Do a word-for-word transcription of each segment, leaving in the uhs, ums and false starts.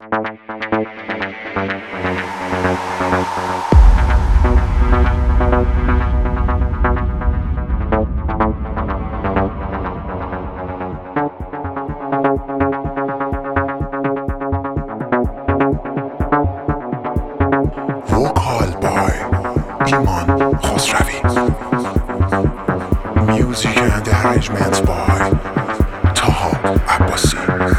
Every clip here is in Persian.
Vocal by Iman Khosravi. Music and arrangements by Taha Abbasi.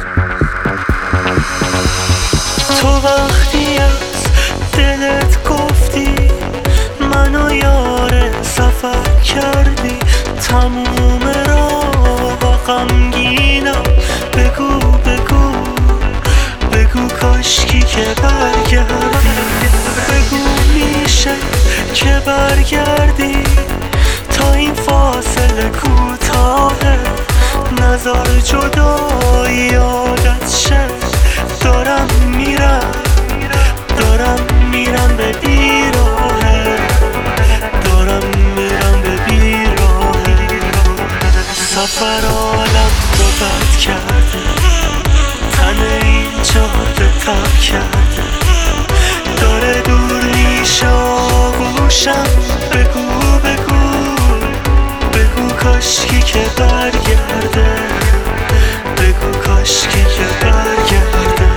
تو وقتی از دلت گفتی منو یار سفر کردی، تموم راه غمگینم. بگو بگو بگو کاشکی که برگردی، بگو میشه که برگردی تا این فاصله کوتاهه. نظر جدایی یادت شه، دارم میرم دارم میرم به بیراهه، دارم میرم به بیراهه. سفر عالم رو بد کرده، تن این جاده تب کرده، داره دور میشه آغوشم. بگو بگو بگو کاشکی که برگرده، بگو کاشکی که برگرده.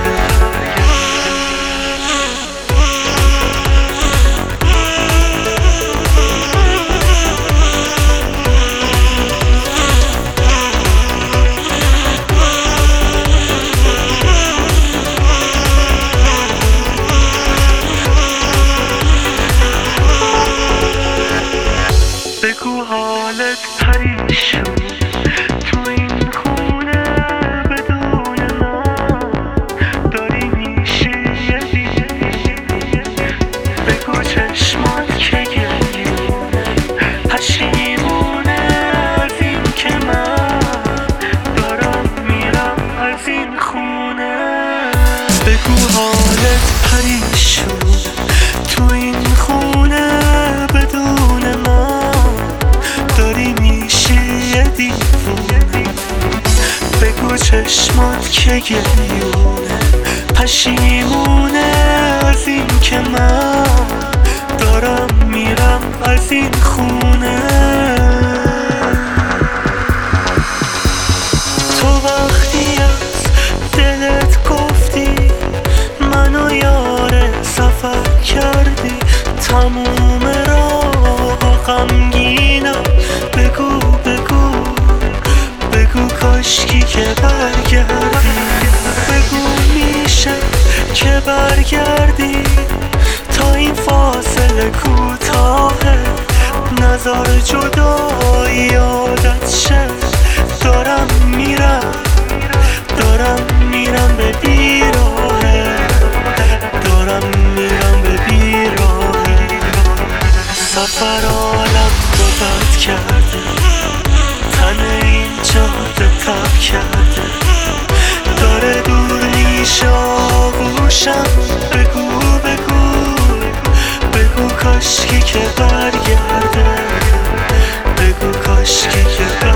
بگو حالت پریشون تو این خونه بدون من داری میشی یه دیگه. بگو چشمات که گریونه پشیمونه از این که من دارم میرم از این خونه. بگو حالت پریشون تو این خونه بدون من داری میشی یه دیوونه. بگو چشمات که گریونه پشیمونه از این که من دارم میرم از این خونه. تو وقتی از دلت گفتی منو یار سفر کردی، تموم راه غمگینم. بگو بگو بگو کاشکی که برگردی، بگو میشه که برگردی تا این فاصله کوتاهه. نظر جدایی یادت شه، دارم میرم دارم میرم به بیراهه، دارم میرم به بیراهه. سفر عالم رو بد کرده، تن این جاده تب کرده، داره دور میشه آغوشم. بگو بگو بگو کاشکی که برگرده، بگو کاشکی که